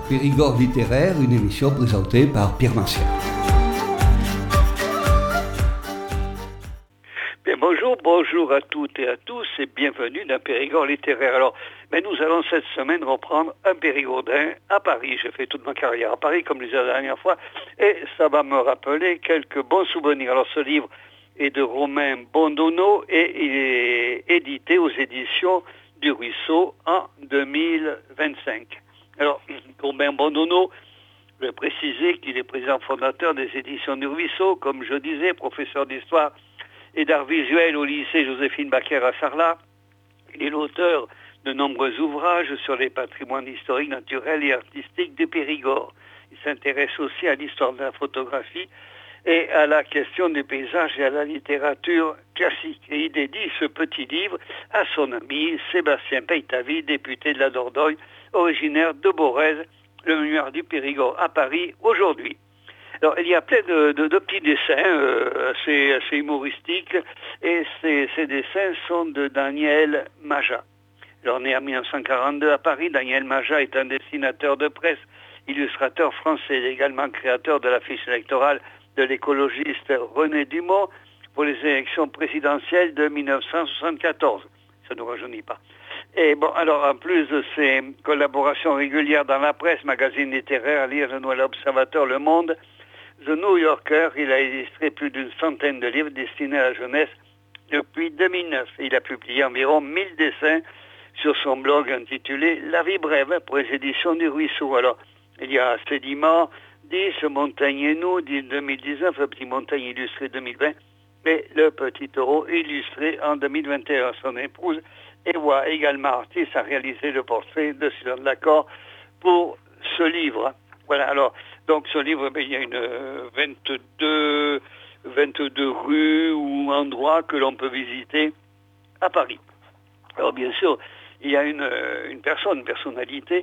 Périgord littéraire, une émission présentée par Pierre Martial. Bonjour à toutes et à tous et bienvenue dans Périgord littéraire. Alors, nous allons cette semaine reprendre un périgordin à Paris. J'ai fait toute ma carrière à Paris, comme je disais la dernière fois, et ça va me rappeler quelques bons souvenirs. Alors, ce livre est de Romain Bondono et il est édité aux éditions du Ruisseau en 2025. Alors, Romain Bondono, je vais préciser qu'il est président fondateur des éditions du Ruisseau, comme je disais, professeur d'histoire et d'art visuel au lycée Joséphine Baker à Sarlat. Il est l'auteur de nombreux ouvrages sur les patrimoines historiques, naturels et artistiques du Périgord. Il s'intéresse aussi à l'histoire de la photographie et à la question des paysages et à la littérature classique. Et il dédie ce petit livre à son ami Sébastien Peytavy, député de la Dordogne, originaire de Borez, le mémoire du Périgord à Paris aujourd'hui. Alors, il y a plein de petits dessins assez humoristiques et ces dessins sont de Daniel Maja. Alors, né en 1942 à Paris, Daniel Maja est un dessinateur de presse, illustrateur français, également créateur de l'affiche électorale de l'écologiste René Dumont pour les élections présidentielles de 1974. Ça ne nous rajeunit pas. Et bon, alors en plus de ses collaborations régulières dans la presse, magazine littéraire, lire le Nouvel Observateur, Le Monde, The New Yorker, il a illustré plus d'une centaine de livres destinés à la jeunesse depuis 2009. Il a publié environ 1000 dessins sur son blog intitulé La vie brève pour les éditions du Ruisseau. Alors, il y a Sédiments, 10, Montagne et nous, 2019, le Petit Montagne illustré 2020, et le Petit Taureau illustré en 2021. Son épouse, Ewa, également artiste, a réalisé le portrait de Sylvain Lacor pour ce livre. Voilà, alors, donc ce livre, il y a une 22 rues ou endroits que l'on peut visiter à Paris. Alors bien sûr, il y a une personnalité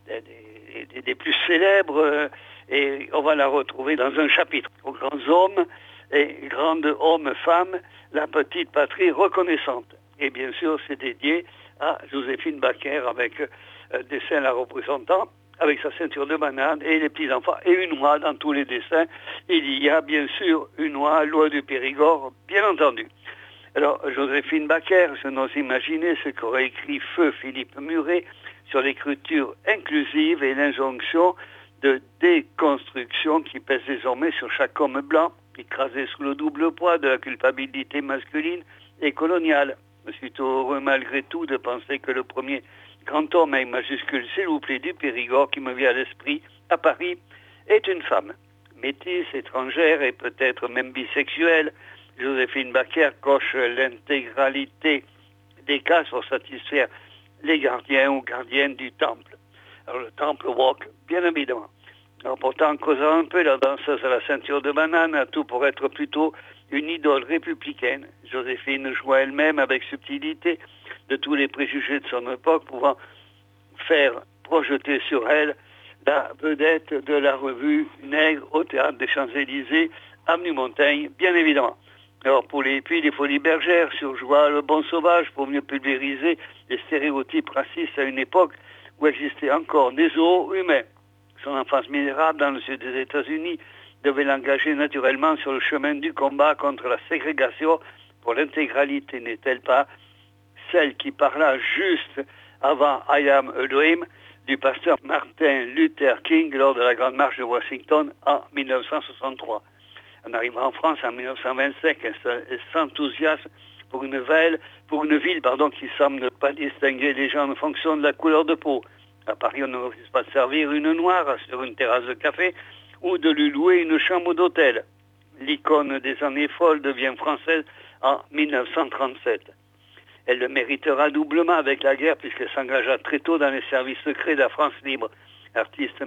des plus célèbres et on va la retrouver dans un chapitre. Aux grands hommes et grandes hommes-femmes, la petite patrie reconnaissante. Et bien sûr, c'est dédié à Joséphine Baker avec dessin la représentant, avec sa ceinture de banane et les petits-enfants, et une oie dans tous les dessins. Il y a bien sûr une oie, l'oie du Périgord, bien entendu. Alors, Joséphine Baker, je n'ose imaginer ce qu'aurait écrit feu Philippe Muret sur l'écriture inclusive et l'injonction de déconstruction qui pèse désormais sur chaque homme blanc, écrasé sous le double poids de la culpabilité masculine et coloniale. Je suis heureux malgré tout de penser que le premier grand homme avec majuscule, s'il vous plaît, du Périgord qui me vient à l'esprit à Paris est une femme. Métisse, étrangère et peut-être même bisexuelle, Joséphine Baker coche l'intégralité des cases pour satisfaire les gardiens ou gardiennes du temple. Alors le temple walk, bien évidemment. Alors pourtant, en causant un peu, la danseuse à la ceinture de banane a tout pour être plutôt une idole républicaine. Joséphine joue elle-même avec subtilité de tous les préjugés de son époque, pouvant faire projeter sur elle la vedette de la revue Nègre au théâtre des Champs-Élysées, avenue Montaigne, bien évidemment. Alors puis les Folies Bergères sur Joie le Bon Sauvage pour mieux pulvériser les stéréotypes racistes à une époque où existaient encore des zoos humains. Son enfance misérable dans le sud des États-Unis devait l'engager naturellement sur le chemin du combat contre la ségrégation pour l'intégralité, n'est-elle pas celle qui parla juste avant I Am a Dream du pasteur Martin Luther King lors de la Grande Marche de Washington en 1963. En arrivant en France en 1925, elle s'enthousiasme pour une ville qui semble ne pas distinguer les gens en fonction de la couleur de peau. À Paris, on ne refuse pas de servir une noire sur une terrasse de café ou de lui louer une chambre d'hôtel. L'icône des années folles devient française en 1937. Elle le méritera doublement avec la guerre puisqu'elle s'engagea très tôt dans les services secrets de la France libre. Artiste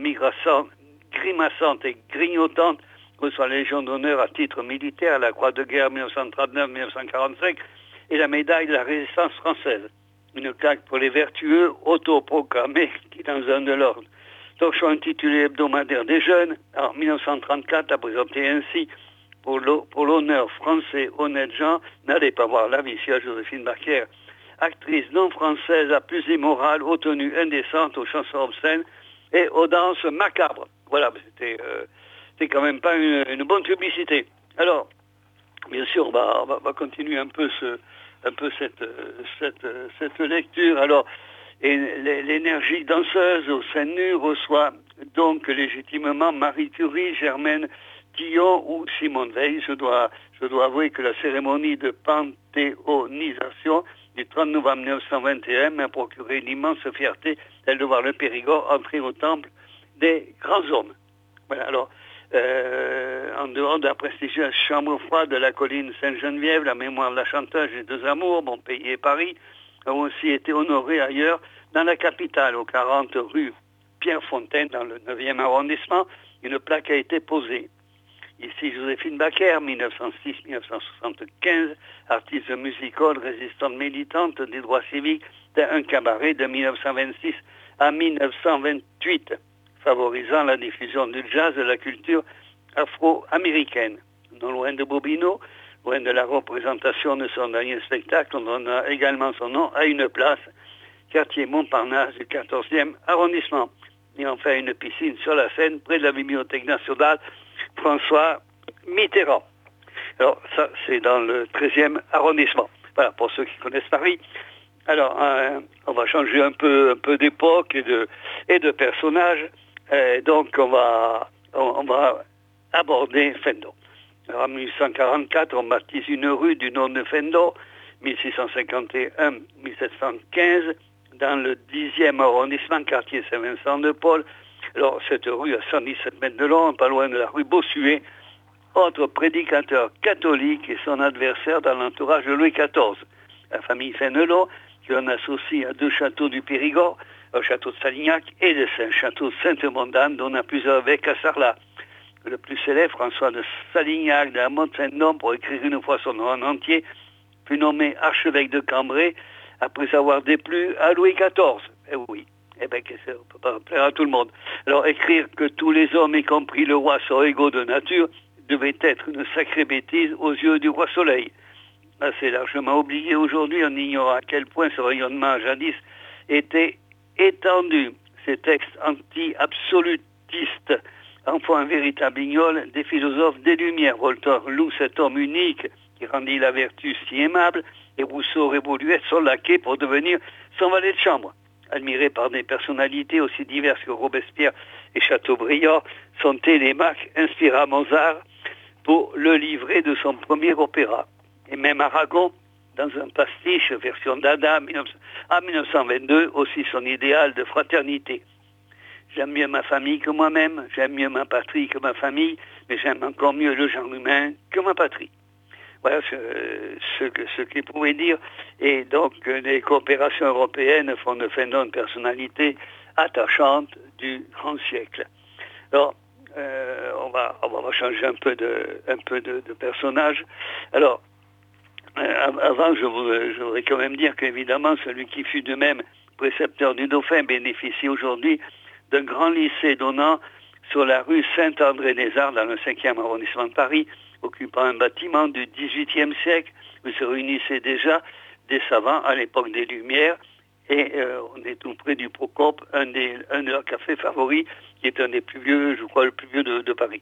grimaçante et grignotante, reçoit la Légion d'honneur à titre militaire, la Croix de guerre 1939-1945 et la médaille de la Résistance française. Une claque pour les vertueux autoproclamés qui dans un de l'ordre. Talk show intitulé Hebdomadaire des jeunes, en 1934, a présenté ainsi pour l'honneur français honnête gens, n'allez pas voir la vie chère Joséphine Baker, actrice non française à plus immorale, aux tenues indécentes, aux chansons obscènes, et aux danses macabres. Voilà, c'était quand même pas une bonne publicité. Alors, bien sûr, on va continuer un peu cette lecture. Alors, et l'énergie danseuse au sein nu reçoit donc légitimement Marie Curie, Germaine Tillon ou Simone Veil. Je dois avouer que la cérémonie de panthéonisation du 30 novembre 1921 m'a procuré une immense fierté, celle de voir le Périgord entrer au temple des grands hommes. Voilà, alors, en dehors de la prestigieuse chambre froide de la colline Sainte-Geneviève, la mémoire de la chanteuse des deux amours, Montpellier et Paris, ont aussi été honorés ailleurs dans la capitale, aux 40 rue Pierre-Fontaine, dans le 9e arrondissement. Une plaque a été posée. Ici, Joséphine Baker, 1906-1975, artiste musical, résistante militante des droits civiques, d'un cabaret de 1926 à 1928, favorisant la diffusion du jazz et de la culture afro-américaine. Non loin de Bobino, loin de la représentation de son dernier spectacle, on donne également son nom à une place, quartier Montparnasse du 14e arrondissement. Et enfin une piscine sur la Seine, près de la Bibliothèque nationale François Mitterrand. Alors ça, c'est dans le 13e arrondissement. Voilà, pour ceux qui connaissent Paris. Alors, on va changer un peu d'époque et de personnages. Donc, on va aborder Fendon. Alors, en 1844, on baptise une rue du nom de Fendon, 1651-1715, dans le 10e arrondissement, quartier Saint-Vincent-de-Paul. Alors, cette rue a 117 mètres de long, pas loin de la rue Bossuet, autre prédicateur catholique et son adversaire dans l'entourage de Louis XIV. La famille Fénelon, qui en associe à deux châteaux du Périgord, le château de Salignac et le château de Sainte-Mondane, dont on a plusieurs évêques à Sarlat. Le plus célèbre, François de Salignac, de la Motte-Saint-Nom, pour écrire une fois son nom en entier, fut nommé archevêque de Cambrai après avoir déplu à Louis XIV. Eh oui, ça ne peut pas plaire à tout le monde. Alors, écrire que tous les hommes, y compris le roi, sont égaux de nature, devait être une sacrée bêtise aux yeux du roi Soleil. C'est largement oublié aujourd'hui, on ignore à quel point ce rayonnement jadis était étendu. Ces textes anti-absolutistes en font un véritable ignole des philosophes des Lumières. Voltaire loue cet homme unique qui rendit la vertu si aimable, et Rousseau aurait voulu être son laquais pour devenir son valet de chambre. Admiré par des personnalités aussi diverses que Robespierre et Chateaubriand, son Télémaque inspira Mozart pour le livret de son premier opéra. Et même Aragon, dans un pastiche version d'Ada en 1922, aussi son idéal de fraternité. J'aime mieux ma famille que moi-même, j'aime mieux ma patrie que ma famille, mais j'aime encore mieux le genre humain que ma patrie. Voilà ce qu'il pouvait dire. Et donc, les coopérations européennes font de Fendon une personnalité attachante du grand siècle. Alors, on va changer un peu de personnage. Alors, avant, je voudrais quand même dire qu'évidemment, celui qui fut de même précepteur du Dauphin bénéficie aujourd'hui d'un grand lycée donnant sur la rue Saint-André-des-Arts dans le 5e arrondissement de Paris, occupant un bâtiment du XVIIIe siècle où se réunissaient déjà des savants à l'époque des Lumières. Et on est tout près du Procope, un de leurs cafés favoris, qui est un des plus vieux, je crois, le plus vieux de Paris.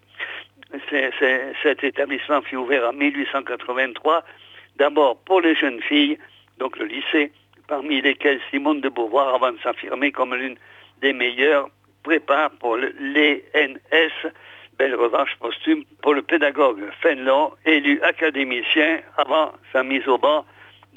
Cet établissement fut ouvert en 1883, d'abord pour les jeunes filles, donc le lycée, parmi lesquelles Simone de Beauvoir, avant de s'affirmer comme l'une des meilleures, prépare pour l'ENS, belle revanche posthume, pour le pédagogue Fénelon, élu académicien avant sa mise au banc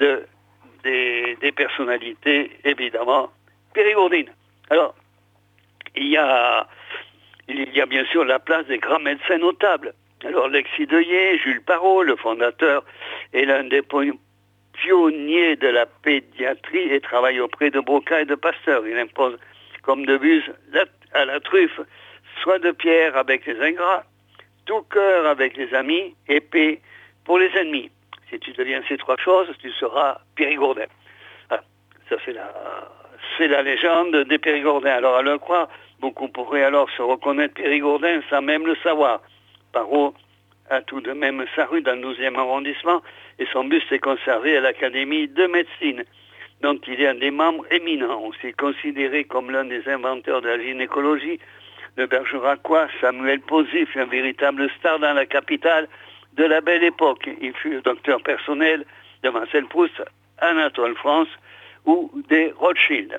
des personnalités, évidemment, périgourdines. Alors, il y a bien sûr la place des grands médecins notables. Alors, Alexis Deuillet, Jules Parrot, le fondateur, est l'un des pionniers de la pédiatrie et travaille auprès de Broca et de Pasteur. Il impose comme devise à la truffe, soit de pierre avec les ingrats, tout cœur avec les amis, épée pour les ennemis. Si tu deviens ces trois choses, tu seras Périgourdin. Voilà. Ça, c'est la légende des Périgourdins. Alors, à le croire, beaucoup pourraient alors se reconnaître Périgourdin sans même le savoir. Parrot a tout de même sa rue dans le 12e arrondissement et son buste est conservé à l'Académie de médecine. dont il est un des membres éminents, aussi considéré comme l'un des inventeurs de la gynécologie. Le bergeracois Samuel Posy fut un véritable star dans la capitale de la belle époque. Il fut le docteur personnel de Marcel Proust, Anatole France ou des Rothschild.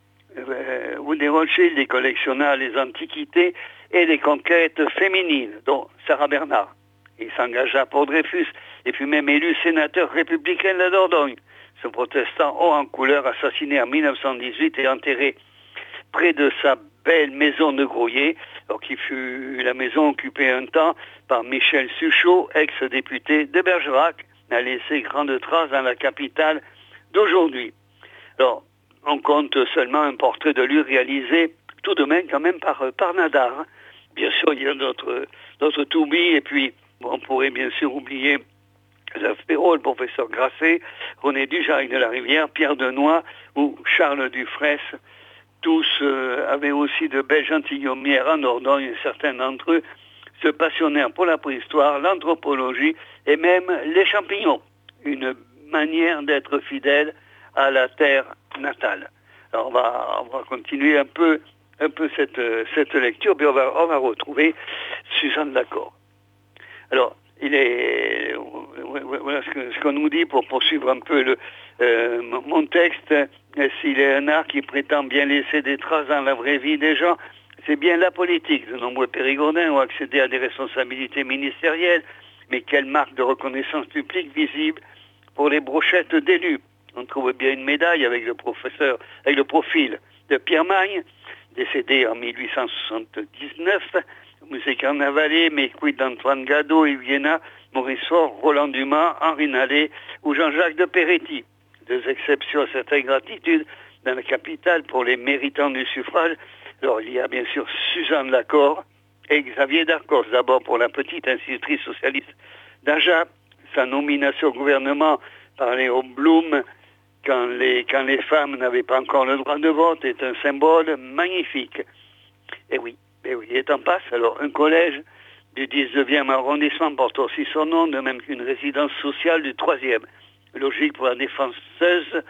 Il collectionna les antiquités et les conquêtes féminines, dont Sarah Bernard. Il s'engagea pour Dreyfus et fut même élu sénateur républicain de la Dordogne. Ce protestant haut en couleur, assassiné en 1918 et enterré près de sa belle maison de Groyer, alors qui fut la maison occupée un temps par Michel Suchot, ex-député de Bergerac, a laissé grande trace dans la capitale d'aujourd'hui. Alors, on compte seulement un portrait de lui réalisé tout de même quand même par Nadar. Bien sûr, il y a d'autres toubis, et puis on pourrait bien sûr oublier Jacques Perrault, le professeur Grasset, René Dujardin de la Rivière, Pierre Denoy ou Charles Dufraisse. Tous avaient aussi de belles gentilhommières en Dordogne, certains d'entre eux se passionnèrent pour la préhistoire, l'anthropologie et même les champignons. Une manière d'être fidèle à la terre natale. Alors on va continuer un peu cette lecture, puis on va retrouver Suzanne Lacor. Alors, voilà ce qu'on nous dit pour poursuivre un peu mon texte. S'il est un art qui prétend bien laisser des traces dans la vraie vie des gens, c'est bien la politique. De nombreux périgourdins ont accédé à des responsabilités ministérielles, mais quelle marque de reconnaissance publique visible pour les brochettes d'élus. On trouve bien une médaille avec le profil de Pierre Magne, décédé en 1879, Musée Carnavalet, mais quid d'Antoine Gadot, Yves Guéna, Maurice Faure, Roland Dumas, Henri Nallet ou Jean-Jacques de Peretti. Deux exceptions à cette ingratitude dans la capitale pour les méritants du suffrage. Alors il y a bien sûr Suzanne Lacor et Xavier Darcos, d'abord pour la petite institutrice socialiste d'Agen. Sa nomination au gouvernement par Léo Blum quand les femmes n'avaient pas encore le droit de vote est un symbole magnifique. Et oui, et en passe. Alors, un collège du 19e arrondissement porte aussi son nom, de même qu'une résidence sociale du 3e. Logique pour la défenseur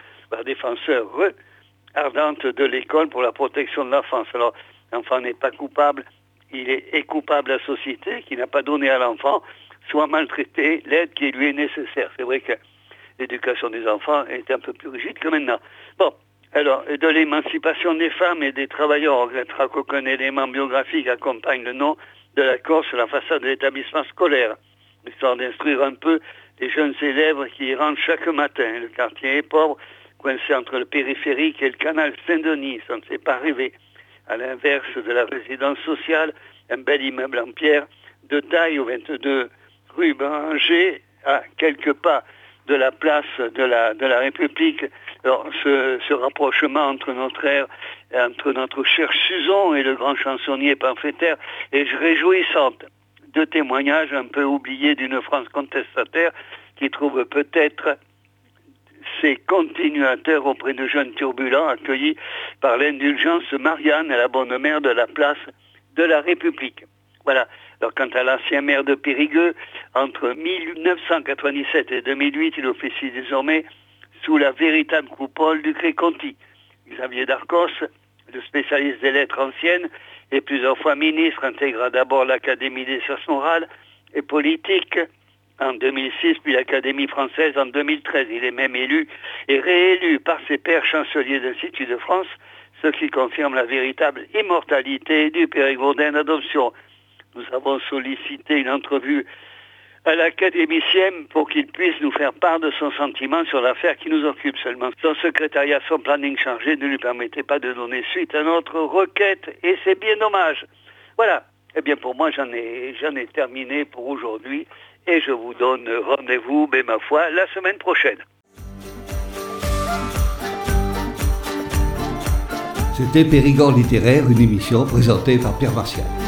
ardente de l'école pour la protection de l'enfance. Alors, l'enfant n'est pas coupable, il est coupable à la société qui n'a pas donné à l'enfant, soit maltraité, l'aide qui lui est nécessaire. C'est vrai que l'éducation des enfants est un peu plus rigide que maintenant. Bon, alors, de l'émancipation des femmes et des travailleurs, on regrettera qu'aucun élément biographique accompagne le nom de Lacor sur la façade de l'établissement scolaire, histoire d'instruire un peu les jeunes élèves qui y rentrent chaque matin. Le quartier est pauvre, coincé entre le périphérique et le canal Saint-Denis, ça ne s'est pas rêvé. À l'inverse de la résidence sociale, un bel immeuble en pierre de taille au 22 rue Béranger, à quelques pas de la place de la République. Alors, ce rapprochement entre notre cher Suzon et le grand chansonnier pamphlétaire est réjouissante. Deux témoignages un peu oubliés d'une France contestataire qui trouve peut-être ses continuateurs auprès de jeunes turbulents accueillis par l'indulgence Marianne, la bonne mère de la place de la République. Voilà. Alors, quant à l'ancien maire de Périgueux, entre 1997 et 2008, il officie désormais sous la véritable coupole du Cré-Conti. Xavier Darcos, le spécialiste des lettres anciennes et plusieurs fois ministre, intégra d'abord l'Académie des sciences morales et politiques en 2006, puis l'Académie française en 2013. Il est même élu et réélu par ses pairs chanceliers de l'Institut de France, ce qui confirme la véritable immortalité du Périgourdin d'adoption. Nous avons sollicité une entrevue à l'académicien pour qu'il puisse nous faire part de son sentiment sur l'affaire qui nous occupe seulement. Son secrétariat, son planning chargé ne lui permettait pas de donner suite à notre requête et c'est bien dommage. Voilà. Eh bien pour moi j'en ai terminé pour aujourd'hui et je vous donne rendez-vous, ma foi, la semaine prochaine. C'était Périgord littéraire, une émission présentée par Pierre Martial.